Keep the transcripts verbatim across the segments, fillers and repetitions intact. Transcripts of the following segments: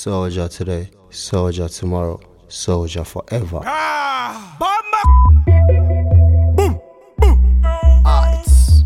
Soldier today, soldier tomorrow, soldier forever. Ah, bomba! Boom, boom. Ah, it's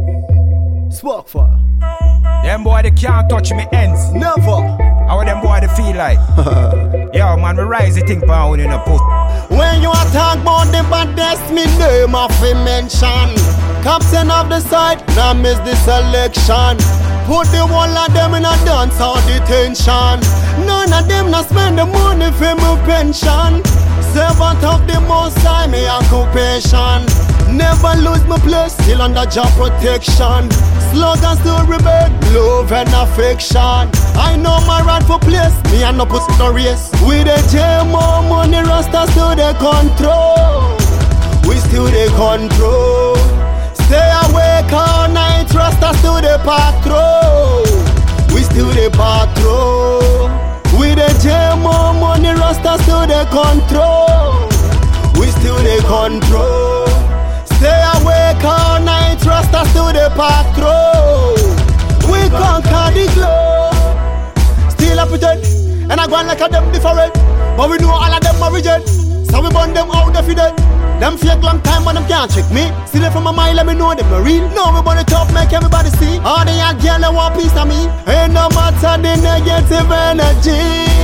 spark fire. Them boy they can't touch me ends. Never. How them boy they feel like? Yo man, we rise the thing pound in a post. When you talk about the baddest, me name of him mention. Captain of the side, now miss the selection. Put the whole of them in a dance or detention. None of them not spend the money for my pension. Servant of the most high, me occupation. Never lose my place, still under job protection. Slogan still rebel, love and affection. I know my right for place, me and no put no race. We the jam more money, Rasta still the control. We still the control. Stay awake all night, Rasta still the patrol. We still the patrol. We the jam more money, Rasta still the control. We still the control. Stay awake all night, Rasta still the patrol. We conquer the globe. Still a pretend, and I go on like a them different. But we know all of them are reject. So we burn them out if you dead. Them fake long time but them can't trick me. See them from a mile, let me know them are real. Now we burn it up, make everybody see. All the young girls they want piece of me. Ain't no matter the negative energy.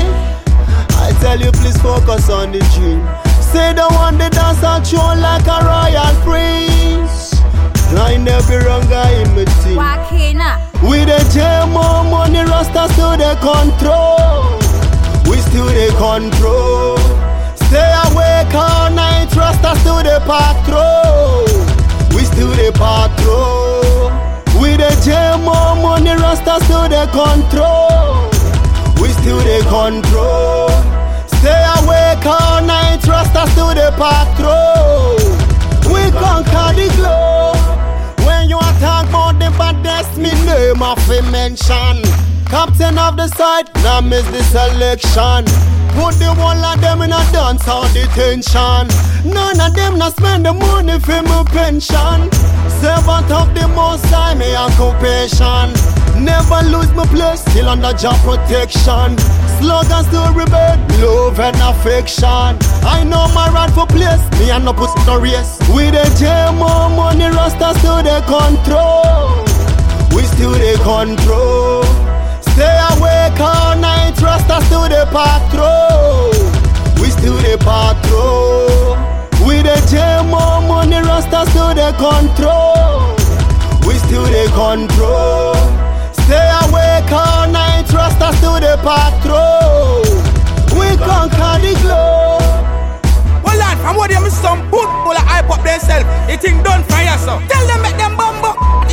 I tell you please focus on the dream. Say the one that dance and show like a royal prince. Line every wrong guy in my team. We the jam more money, Rasta still the control. We still the control. Stay awake all night, Rasta still the patrol. We still the patrol. We the jam more money, Rasta still the control. We still the control. Stay awake all night, Rasta still the patrol. We conquer the globe. When you talk about the baddest, me name of him mention. Captain of the side, now miss the selection. Put the whole of them in a dance or detention. None of them not spend the money for my pension. Servant of the most high, me occupation. Never lose my place, still under job protection. Slogan still rebel, love and affection. I know my right for place, me and no put no race. We the jam more money, Rasta still the control. We still the control. Stay awake all night, Rasta still the patrol. We still the patrol. We the jam more money, Rasta still the control. We still the control. Stay awake all night, Rasta still the patrol. We conquer the globe. Well lad, from what them some boot full of hype up themselves. They think done for yourself. Tell them make them bumbo.